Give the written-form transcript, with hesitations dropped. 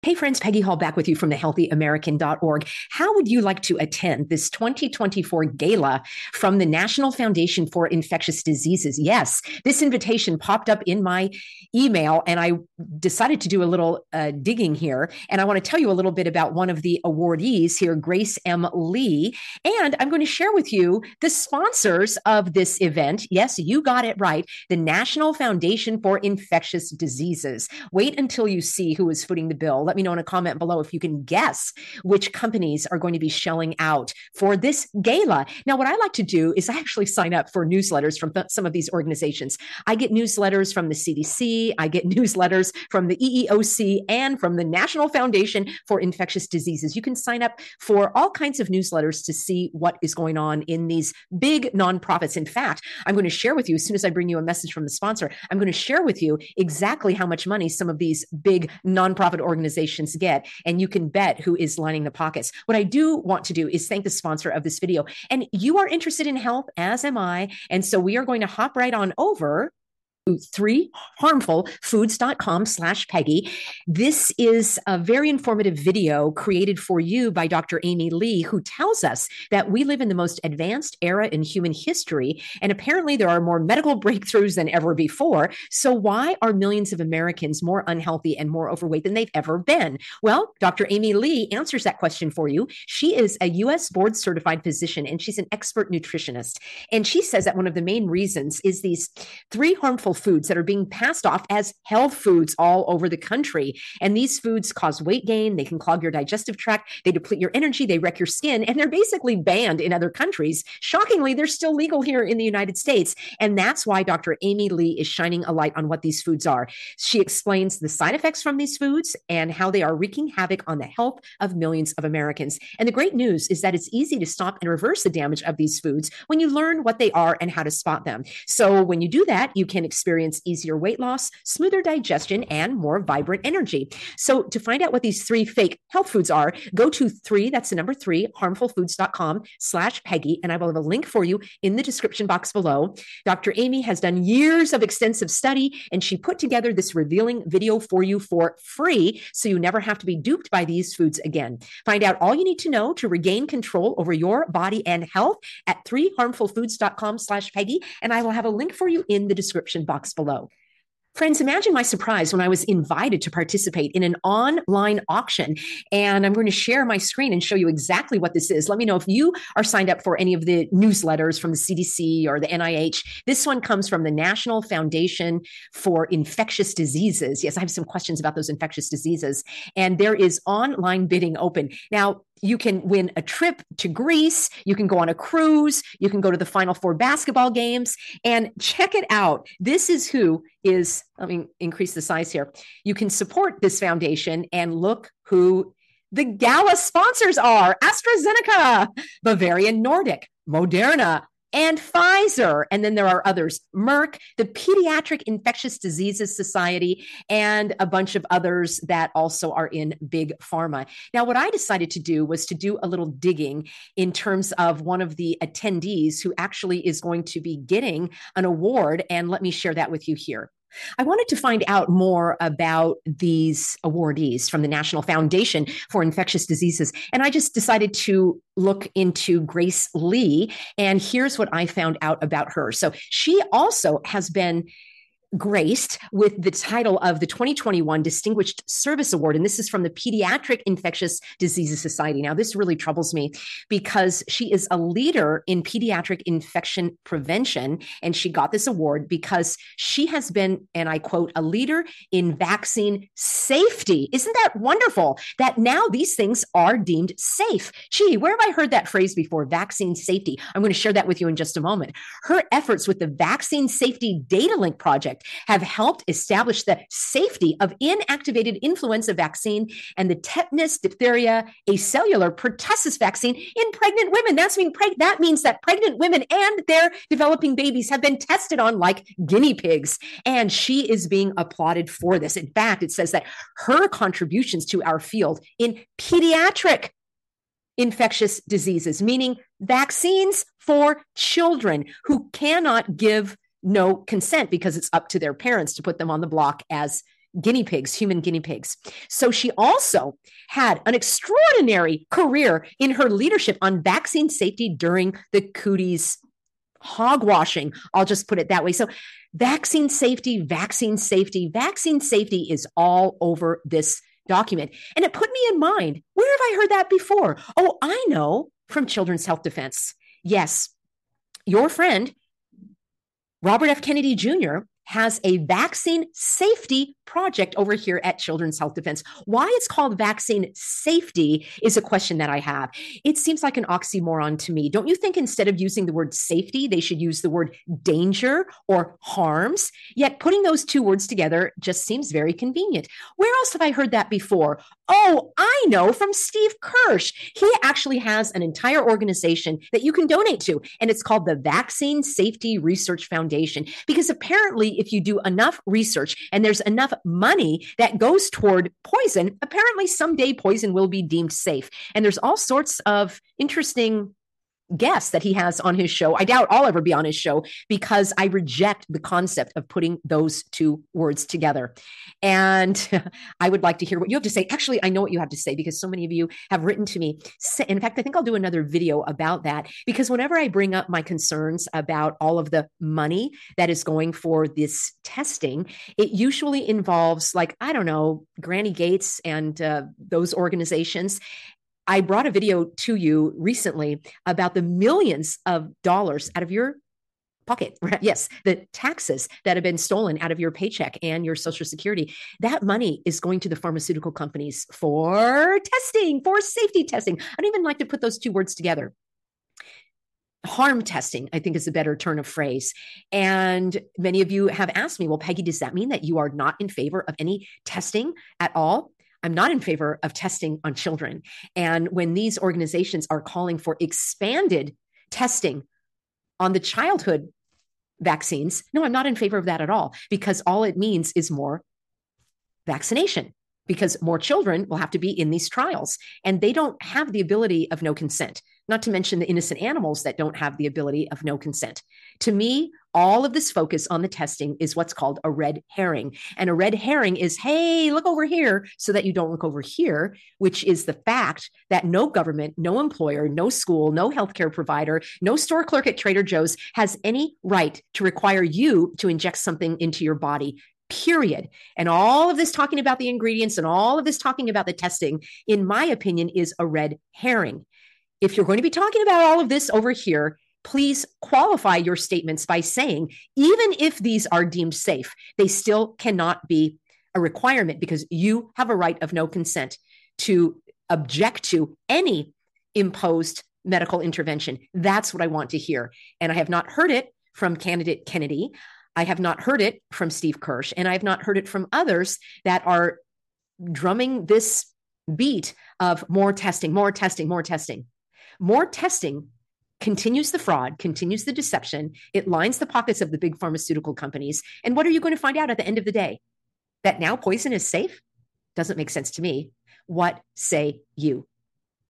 Hey friends, Peggy Hall back with you from thehealthyamerican.org. How would you like to attend this 2024 gala from the National Foundation for Infectious Diseases? Yes, this invitation popped up in my email and I decided to do a little digging here. And I want to tell you a little bit about one of the awardees here, Grace M. Lee. And I'm going to share with you the sponsors of this event. Yes, you got it right. The National Foundation for Infectious Diseases. Wait until you see who is footing the bill. Let me know in a comment below if you can guess which companies are going to be shelling out for this gala. Now, what I like to do is I actually sign up for newsletters from some of these organizations. I get newsletters from the CDC, I get newsletters from the EEOC, and from the National Foundation for Infectious Diseases. You can sign up for all kinds of newsletters to see what is going on in these big nonprofits. In fact, I'm going to share with you, as soon as I bring you a message from the sponsor, I'm going to share with you exactly how much money some of these big nonprofit organizations get, and you can bet who is lining the pockets. What I do want to do is thank the sponsor of this video, and you are interested in health, as am I, and so we are going to hop right on over 3harmfulfoods.com/Peggy. This is a very informative video created for you by Dr. Amy Lee, who tells us that we live in the most advanced era in human history, and apparently there are more medical breakthroughs than ever before. So why are millions of Americans more unhealthy and more overweight than they've ever been? Well, Dr. Amy Lee answers that question for you. She is a U.S. board certified physician, and she's an expert nutritionist. And she says that one of the main reasons is these 3 harmful foods that are being passed off as health foods all over the country. And these foods cause weight gain. They can clog your digestive tract. They deplete your energy. They wreck your skin. And they're basically banned in other countries. Shockingly, they're still legal here in the United States. And that's why Dr. Amy Lee is shining a light on what these foods are. She explains the side effects from these foods and how they are wreaking havoc on the health of millions of Americans. And the great news is that it's easy to stop and reverse the damage of these foods when you learn what they are and how to spot them. So when you do that, you can experience easier weight loss, smoother digestion, and more vibrant energy. So to find out what these 3 fake health foods are, go to that's the number 3, harmfulfoods.com/Peggy, and I will have a link for you in the description box below. Dr. Amy has done years of extensive study, and she put together this revealing video for you for free, so you never have to be duped by these foods again. Find out all you need to know to regain control over your body and health at 3harmfulfoods.com/Peggy, and I will have a link for you in the description box below. Friends, imagine my surprise when I was invited to participate in an online auction. And I'm going to share my screen and show you exactly what this is. Let me know if you are signed up for any of the newsletters from the CDC or the NIH. This one comes from the National Foundation for Infectious Diseases. Yes, I have some questions about those infectious diseases. And there is online bidding open. Now, you can win a trip to Greece. You can go on a cruise. You can go to the Final Four basketball games. And check it out. This is who is, let me increase the size here. You can support this foundation and look who the gala sponsors are: AstraZeneca, Bavarian Nordic, Moderna, and Pfizer. And then there are others: Merck, the Pediatric Infectious Diseases Society, and a bunch of others that also are in big pharma. Now, what I decided to do was to do a little digging in terms of one of the attendees who actually is going to be getting an award. And let me share that with you here. I wanted to find out more about these awardees from the National Foundation for Infectious Diseases. And I just decided to look into Grace Lee. And here's what I found out about her. So she also has been graced with the title of the 2021 Distinguished Service Award. And this is from the Pediatric Infectious Diseases Society. Now, this really troubles me because she is a leader in pediatric infection prevention. And she got this award because she has been, and I quote, a leader in vaccine safety. Isn't that wonderful that now these things are deemed safe? Gee, where have I heard that phrase before? Vaccine safety. I'm going to share that with you in just a moment. Her efforts with the Vaccine Safety Data Link Project have helped establish the safety of inactivated influenza vaccine and the tetanus, diphtheria, acellular pertussis vaccine in pregnant women. That means that pregnant women and their developing babies have been tested on like guinea pigs. And she is being applauded for this. In fact, it says that her contributions to our field in pediatric infectious diseases, meaning vaccines for children who cannot give no consent because it's up to their parents to put them on the block as guinea pigs, human guinea pigs. So she also had an extraordinary career in her leadership on vaccine safety during the cooties hogwashing. I'll just put it that way. So vaccine safety, vaccine safety, vaccine safety is all over this document. And it put me in mind, where have I heard that before? Oh, I know, from Children's Health Defense. Yes, your friend, Robert F. Kennedy Jr., has a vaccine safety project over here at Children's Health Defense. Why it's called vaccine safety is a question that I have. It seems like an oxymoron to me. Don't you think instead of using the word safety, they should use the word danger or harms? Yet putting those two words together just seems very convenient. Where else have I heard that before? Oh, I know, from Steve Kirsch. He actually has an entire organization that you can donate to, and it's called the Vaccine Safety Research Foundation, because apparently if you do enough research and there's enough money that goes toward poison, apparently someday poison will be deemed safe. And there's all sorts of interesting guests that he has on his show. I doubt I'll ever be on his show because I reject the concept of putting those two words together. And I would like to hear what you have to say. Actually, I know what you have to say because so many of you have written to me. In fact, I think I'll do another video about that, because whenever I bring up my concerns about all of the money that is going for this testing, it usually involves, like, I don't know, Granny Gates and those organizations. I brought a video to you recently about the millions of dollars out of your pocket. Yes, the taxes that have been stolen out of your paycheck and your Social Security. That money is going to the pharmaceutical companies for testing, for safety testing. I don't even like to put those two words together. Harm testing, I think, is a better turn of phrase. And many of you have asked me, well, Peggy, does that mean that you are not in favor of any testing at all? I'm not in favor of testing on children. And when these organizations are calling for expanded testing on the childhood vaccines, no, I'm not in favor of that at all, because all it means is more vaccination, because more children will have to be in these trials, and they don't have the ability of no consent, not to mention the innocent animals that don't have the ability of no consent. To me, all of this focus on the testing is what's called a red herring. And a red herring is, hey, look over here so that you don't look over here, which is the fact that no government, no employer, no school, no healthcare provider, no store clerk at Trader Joe's has any right to require you to inject something into your body, period. And all of this talking about the ingredients and all of this talking about the testing, in my opinion, is a red herring. If you're going to be talking about all of this over here, please qualify your statements by saying, even if these are deemed safe, they still cannot be a requirement, because you have a right of no consent to object to any imposed medical intervention. That's what I want to hear. And I have not heard it from candidate Kennedy. I have not heard it from Steve Kirsch, and I have not heard it from others that are drumming this beat of more testing, more testing, more testing. More testing continues the fraud, continues the deception. It lines the pockets of the big pharmaceutical companies. And what are you going to find out at the end of the day? That now poison is safe? Doesn't make sense to me. What say you?